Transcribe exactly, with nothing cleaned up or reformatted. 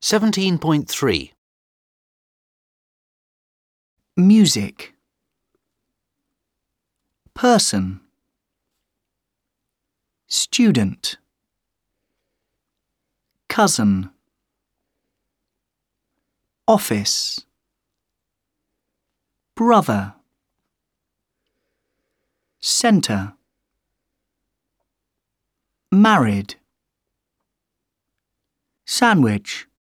seventeen point three. Music. Person. Student. Cousin. Office. Brother. Centre. Married. Sandwich.